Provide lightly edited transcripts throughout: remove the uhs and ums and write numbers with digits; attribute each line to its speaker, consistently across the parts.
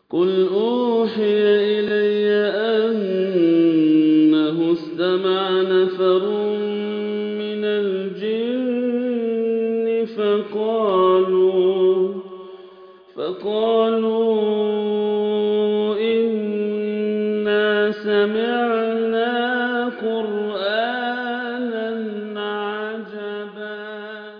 Speaker 1: قل أوحي إلي أنه استمع نفر من الجن فقالوا إنا سمعنا قرآنا عجبا.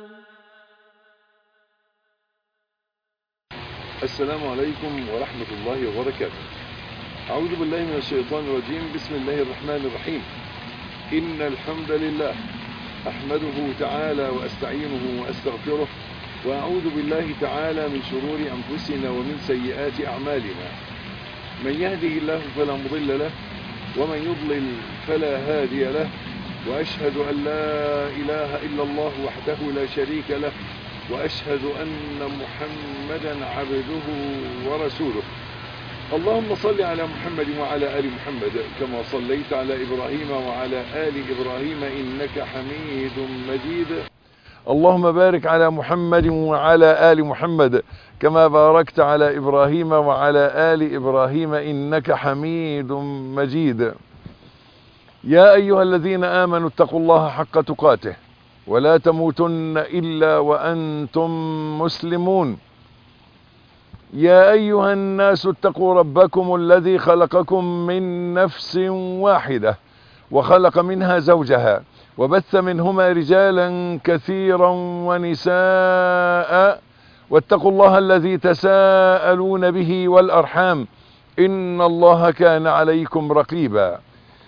Speaker 2: السلام عليكم ورحمة الله وبركاته. أعوذ بالله من الشيطان الرجيم. بسم الله الرحمن الرحيم. إن الحمد لله أحمده تعالى وأستعينه وأستغفره، وأعوذ بالله تعالى من شرور أنفسنا ومن سيئات أعمالنا. من يهده الله فلا مضل له، ومن يضلل فلا هادي له، وأشهد أن لا إله إلا الله وحده لا شريك له، وأشهد أن محمدا عبده ورسوله. اللهم صل على محمد وعلى آل محمد كما صليت على إبراهيم وعلى آل إبراهيم إنك حميد مجيد. اللهم بارك على محمد وعلى آل محمد كما باركت على إبراهيم وعلى آل إبراهيم إنك حميد مجيد. يا أيها الذين آمنوا اتقوا الله حق تقاته ولا تموتن إلا وأنتم مسلمون. يا أيها الناس اتقوا ربكم الذي خلقكم من نفس واحدة وخلق منها زوجها وبث منهما رجالا كثيرا ونساء، واتقوا الله الذي تساءلون به والأرحام إن الله كان عليكم رقيبا.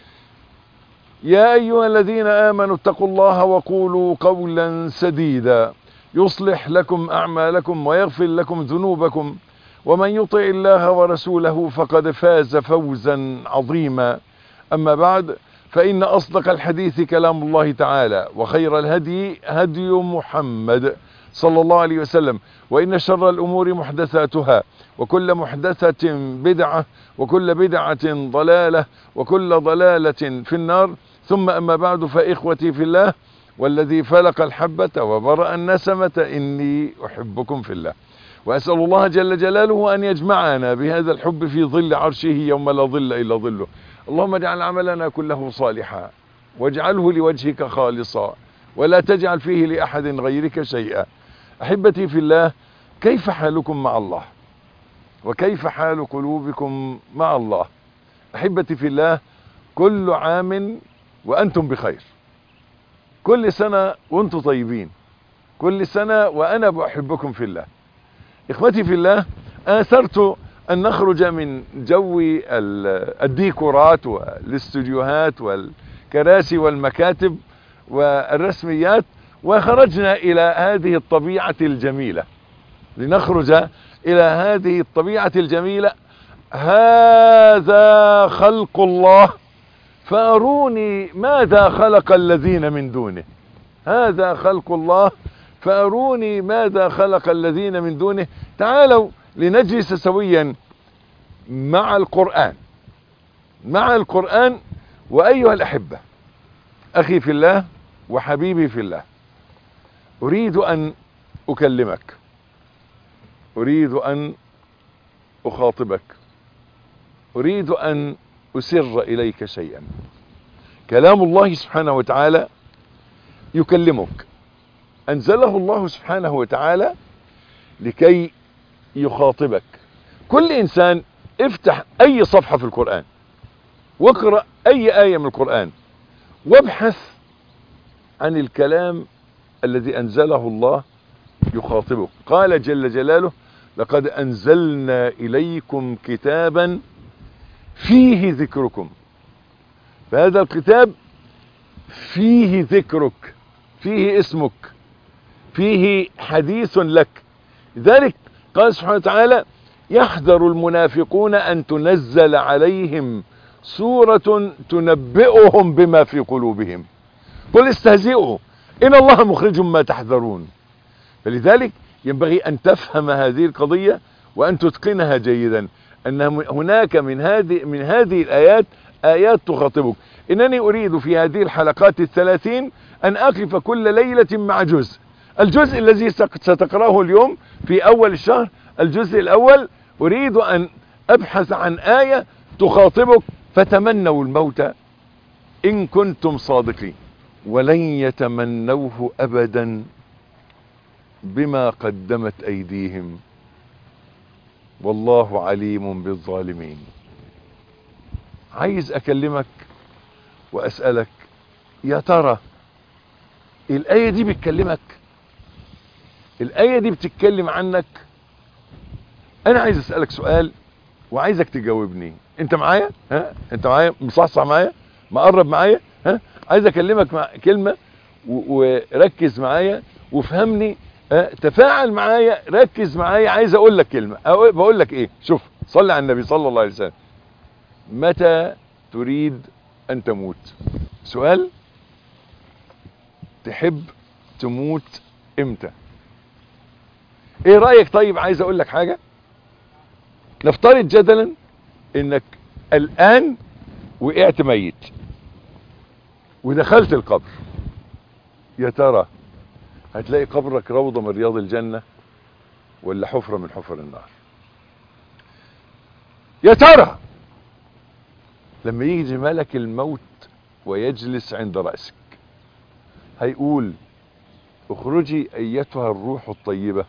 Speaker 2: يا أيها الذين آمنوا اتقوا الله وقولوا قولا سديدا يصلح لكم أعمالكم ويغفر لكم ذنوبكم، ومن يطع الله ورسوله فقد فاز فوزا عظيما. أما بعد، فإن أصدق الحديث كلام الله تعالى، وخير الهدي هدي محمد صلى الله عليه وسلم، وإن شر الأمور محدثاتها، وكل محدثة بدعة، وكل بدعة ضلالة، وكل ضلالة في النار. ثم أما بعد، فإخوتي في الله والذي فلق الحبة وبرأ النسمة إني أحبكم في الله، وأسأل الله جل جلاله أن يجمعنا بهذا الحب في ظل عرشه يوم لا ظل إلا ظله. اللهم اجعل عملنا كله صالحا، واجعله لوجهك خالصا، ولا تجعل فيه لأحد غيرك شيئا. أحبتي في الله، كيف حالكم مع الله؟ وكيف حال قلوبكم مع الله؟ أحبتي في الله، كل عام وأنتم بخير، كل سنة وأنتم طيبين، كل سنة وأنا بحبكم في الله. إخوتي في الله، آثرت أن نخرج من جو الديكورات والاستوديوهات والكراسي والمكاتب والرسميات، وخرجنا إلى هذه الطبيعة الجميلة، لنخرج إلى هذه الطبيعة الجميلة. هذا خلق الله فأروني ماذا خلق الذين من دونه. هذا خلق الله فأروني ماذا خلق الذين من دونه. تعالوا لنجلس سويا مع القرآن. وأيها الأحبة، أخي في الله وحبيبي في الله، أريد أن أكلمك، أريد أن أخاطبك، أريد أن أسر إليك شيئا. كلام الله سبحانه وتعالى يكلمك، أنزله الله سبحانه وتعالى لكي يخاطبك. كل إنسان افتح أي صفحة في القرآن، واقرأ أي آية من القرآن، وابحث عن الكلام الذي أنزله الله يخاطبك. قال جل جلاله: لقد أنزلنا إليكم كتابا فيه ذكركم. فهذا الكتاب فيه ذكرك، فيه اسمك، فيه حديث لك. لذلك قال سبحانه وتعالى: يحذر المنافقون أن تنزل عليهم سورة تنبئهم بما في قلوبهم قل استهزئوا إن الله مخرج ما تحذرون. فلذلك ينبغي أن تفهم هذه القضية وأن تتقنها جيدا، أن هناك من هذه الآيات آيات تخاطبك. إنني أريد في هذه الحلقات 30 أن أقف كل ليلة مع جزء. الجزء الذي ستقرأه اليوم في أول الشهر، الجزء الأول، أريد أن ابحث عن آية تخاطبك فتمنوا الموت إن كنتم صادقين ولن يتمنوه أبدا بما قدمت أيديهم والله عليم بالظالمين. عايز أكلمك وأسألك، يا ترى الآية دي بتكلمك؟ الآية دي بتتكلم عنك؟ أنا عايز أسألك سؤال وعايزك تجاوبني. أنت معايا؟ ها؟ أنت معايا؟ مصحصح معايا؟ مقرب معايا؟ ها؟ عايز أكلمك مع كلمة وركز معايا وفهمني. تفاعل معايا، ركز معايا. عايز أقول لك كلمة. بقول لك إيه؟ شوف، صلي على النبي صلى الله عليه وسلم. متى تريد أن تموت؟ سؤال. تحب تموت امتى؟ ايه رأيك؟ طيب عايز اقول لك حاجة. نفترض جدلا انك الان وقعت ميت ودخلت القبر، يا ترى هتلاقي قبرك روضة من رياض الجنة ولا حفرة من حفر النار؟ يا ترى لما يجي ملك الموت ويجلس عند رأسك هيقول اخرجي ايتها الروح الطيبة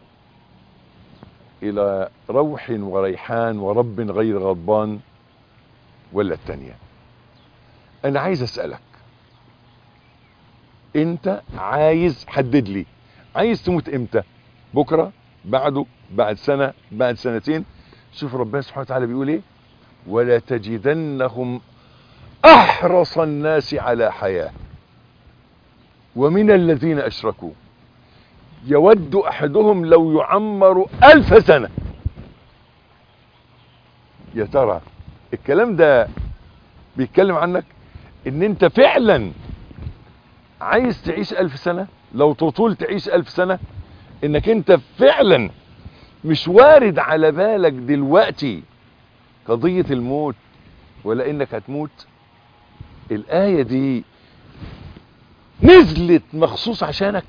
Speaker 2: الى روح وريحان ورب غير غضبان، ولا التانية؟ انا عايز اسألك، انت عايز حدد لي، عايز تموت امتى؟ بكرة؟ بعده؟ بعد سنة؟ بعد سنتين؟ شوف ربنا سبحانه وتعالى بيقول ايه: ولا تجدنهم احرص الناس على حياة ومن الذين اشركوا يود احدهم لو يعمر 1000 سنة. يا ترى الكلام ده بيتكلم عنك؟ ان انت فعلا عايز تعيش 1000 سنة؟ لو تطول تعيش 1000 سنة؟ انك انت فعلا مش وارد على بالك دلوقتي قضية الموت ولا انك هتموت؟ الآية دي نزلت مخصوص عشانك،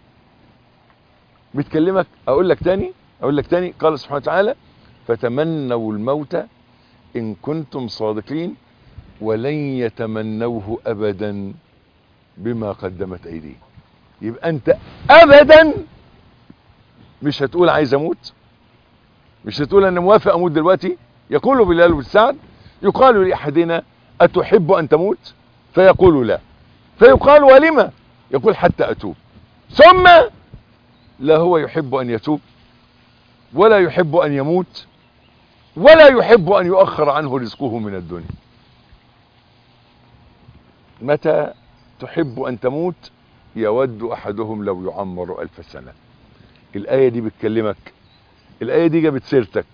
Speaker 2: بتكلمك. اقول لك تاني، قال سبحانه وتعالى: فتمنوا الموت ان كنتم صادقين ولن يتمنوه ابدا بما قدمت ايديهم. يبقى انت ابدا مش هتقول عايز اموت، مش هتقول انا موافق اموت دلوقتي. يقول بلال بن سعد: يقال لاحدنا اتحب ان تموت؟ فيقول لا. فيقال ولما؟ يقول حتى اتوب. ثم لا هو يحب ان يتوب ولا يحب ان يموت ولا يحب ان يؤخر عنه رزقه من الدنيا. متى تحب ان تموت؟ يود احدهم لو يعمر 1000 سنة. الآية دي بتكلمك، الآية دي جابت سيرتك.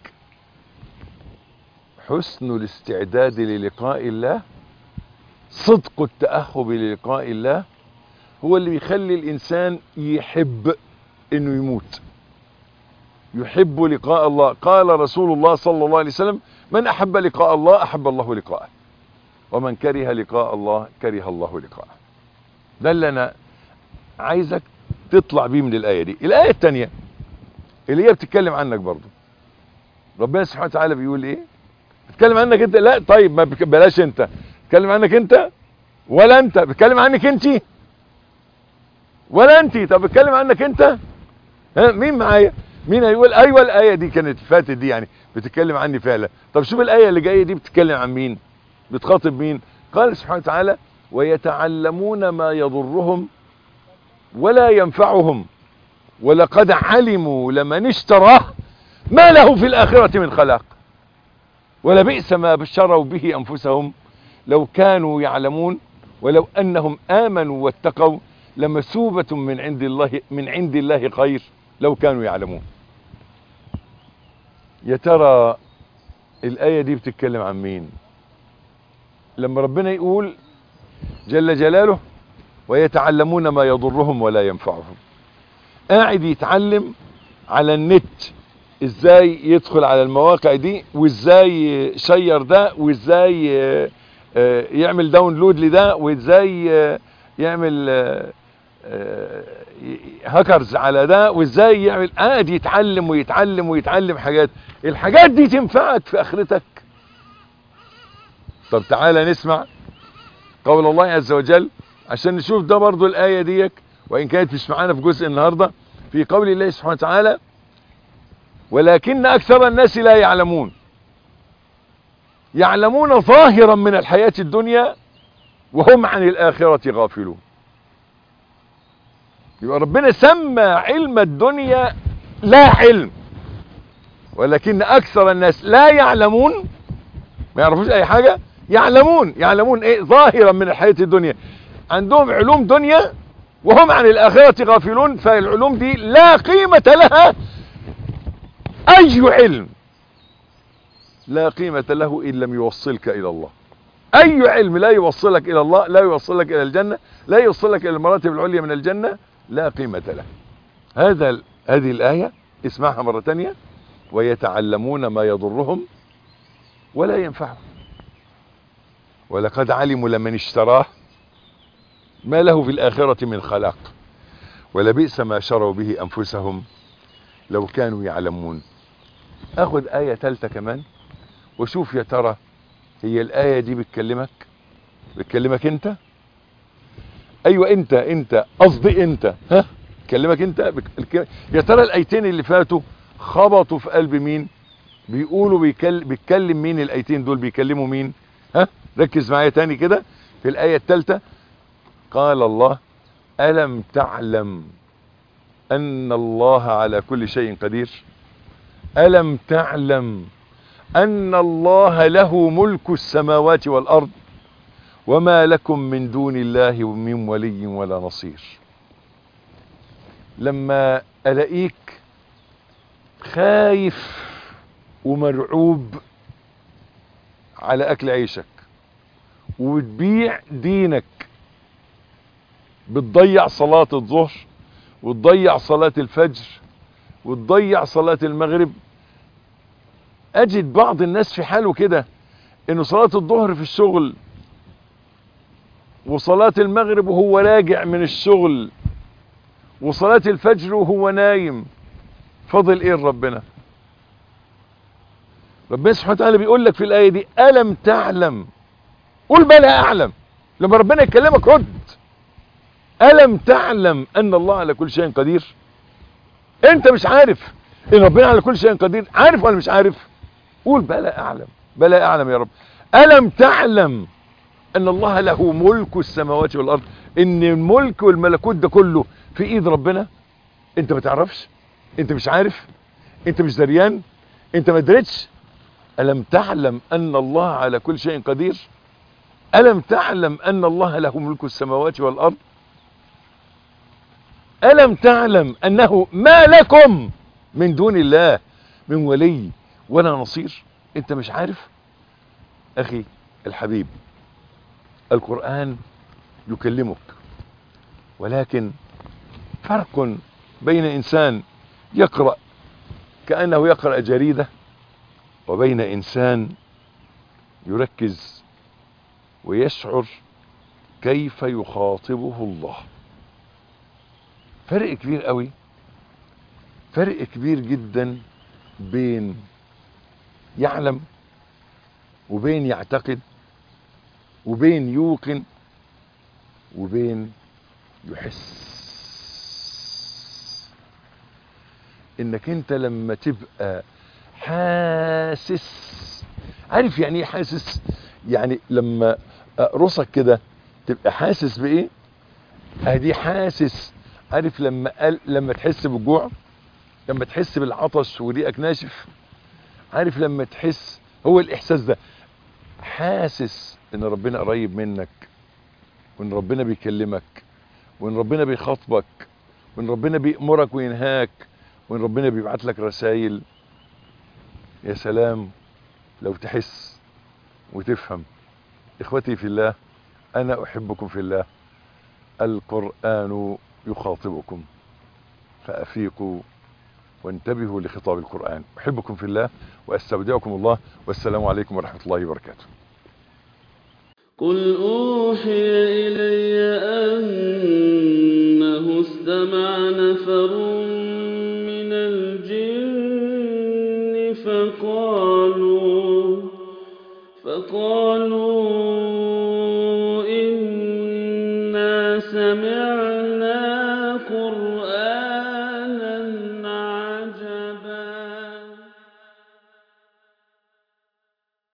Speaker 2: حسن الاستعداد للقاء الله، صدق التأهب للقاء الله، هو اللي بيخلي الإنسان يحب إنه يموت، يحب لقاء الله. قال رسول الله صلى الله عليه وسلم: من أحب لقاء الله أحب الله لقاءه، ومن كره لقاء الله كره الله لقاءه. ده اللي أنا عايزك تطلع بيه من الآية دي. الآية التانية اللي هي بتتكلم عنك برضو، ربنا سبحانه وتعالى بيقول ايه؟ بتتكلم عنك انت؟ لا طيب ما بلاش انت، بتتكلم عنك انت ولا انت؟ بتتكلم عنك انت ولا انت؟ طب بتتكلم عنك انت؟ ها، مين معايا؟ مين هيقول ايوه الآية دي كانت فاتت دي يعني بتتكلم عني فعلا؟ طب شوف الآية اللي جاية دي بتتكلم عن مين، بتخاطب مين؟ قال سبحانه وتعالى: ويتعلمون ما يضرهم ولا ينفعهم ولقد علموا لمن اشتراه ما له في الآخرة من خلاق ولبئس ما شروا به أنفسهم لو كانوا يعلمون ولو أنهم آمنوا واتقوا لمثوبة من عند الله خير لو كانوا يعلمون. يا ترى الآية دي بتتكلم عن مين؟ لما ربنا يقول جل جلاله: ويتعلمون ما يضرهم ولا ينفعهم، قاعد يتعلم على النت ازاي يدخل على المواقع دي، وازاي يشير ده، وازاي يعمل داونلود لده، وازاي يعمل هاكرز على ده، وازاي يعمل، قاعد يتعلم ويتعلم ويتعلم حاجات، الحاجات دي تنفعك في اخرتك. طب تعالى نسمع قول الله عز وجل عشان نشوف ده برضو الآية ديك، وإن كانت مش معانا في جزء النهاردة، في قول الله سبحانه وتعالى: ولكن أكثر الناس لا يعلمون. يعلمون ظاهرا من الحياة الدنيا وهم عن الآخرة غافلون. يبقى ربنا سمى علم الدنيا لا علم، ولكن أكثر الناس لا يعلمون، ما يعرفوش أي حاجة. يعلمون إيه؟ ظاهرا من الحياة الدنيا، عندهم علوم دنيا وهم عن الآخرة غافلون. فالعلوم دي لا قيمة لها، أي علم لا قيمة له إن لم يوصلك إلى الله. أي علم لا يوصلك إلى الله، لا يوصلك إلى الجنة، لا يوصلك إلى المراتب العليا من الجنة، لا قيمة له. هذه الآية اسمعها مرة تانية: ويتعلمون ما يضرهم ولا ينفعهم ولقد علموا لمن اشتراه ما له في الآخرة من خلاق ولبئس ما شروا به أنفسهم لو كانوا يعلمون. أخذ آية ثالثة كمان وشوف يا ترى هي الآية دي بتكلمك انت؟ ايوه انت قصدي انت، ها، بتكلمك انت. يا ترى الآيتين اللي فاتوا خبطوا في قلب مين؟ بيقولوا بيتكلم مين الآيتين دول؟ بيكلموا مين؟ ها، ركز معايا تاني كده. في الآية الثالثة قال الله: ألم تعلم أن الله على كل شيء قدير؟ ألم تعلم أن الله له ملك السماوات والأرض وما لكم من دون الله من ولي ولا نصير. لما ألاقيك خايف ومرعوب على أكل عيشك وبتبيع دينك، بتضيع صلاة الظهر وتضيع صلاة الفجر وتضيع صلاة المغرب. أجد بعض الناس في حاله كده، إنه صلاة الظهر في الشغل وصلاة المغرب وهو راجع من الشغل وصلاة الفجر وهو نايم. فضل ايه ربنا سبحانه وتعالى بيقول لك في الآية دي: ألم تعلم؟ قول بلى أعلم. لما ربنا يكلمك رد: ألم تعلم أن الله على كل شيء قدير؟ انت مش عارف ان ربنا على كل شيء قدير؟ عارف ولا مش عارف؟ قول بلى أعلم، بلى أعلم يا رب. ألم تعلم ان الله له ملك السماوات والارض؟ ان الملك والملكوت ده كله في ايد ربنا. انت ما تعرفش؟ انت مش عارف؟ انت مش دريان؟ انت ما دريتش؟ ألم تعلم ان الله على كل شيء قدير؟ ألم تعلم ان الله له ملك السماوات والارض؟ ألم تعلم انه ما لكم من دون الله من ولي ولا نصير؟ انت مش عارف؟ اخي الحبيب، القرآن يكلمك، ولكن فرق بين إنسان يقرأ كأنه يقرأ جريدة وبين إنسان يركز ويشعر كيف يخاطبه الله. فرق كبير قوي، فرق كبير جدا بين يعلم وبين يعتقد وبين يوقن وبين يحس. انك انت لما تبقى حاسس، عارف يعني ايه حاسس؟ يعني لما اقرصك كده تبقى حاسس بايه؟ ادي حاسس. عارف لما تحس بالجوع، لما تحس بالعطش وريقك ناشف، عارف لما تحس، هو الاحساس ده. حاسس ان ربنا قريب منك، وان ربنا بيكلمك، وان ربنا بيخاطبك، وان ربنا بيأمرك وينهاك، وان ربنا بيبعت لك رسائل. يا سلام لو تحس وتفهم. اخوتي في الله، انا احبكم في الله. القرآن يخاطبكم فافيقوا وانتبهوا لخطاب القرآن. احبكم في الله واستودعكم الله، والسلام عليكم ورحمة الله وبركاته.
Speaker 1: قل أوحي إلي أنه واستمع نفر من الجن فقالوا إنا سمعنا قرآنا عجبا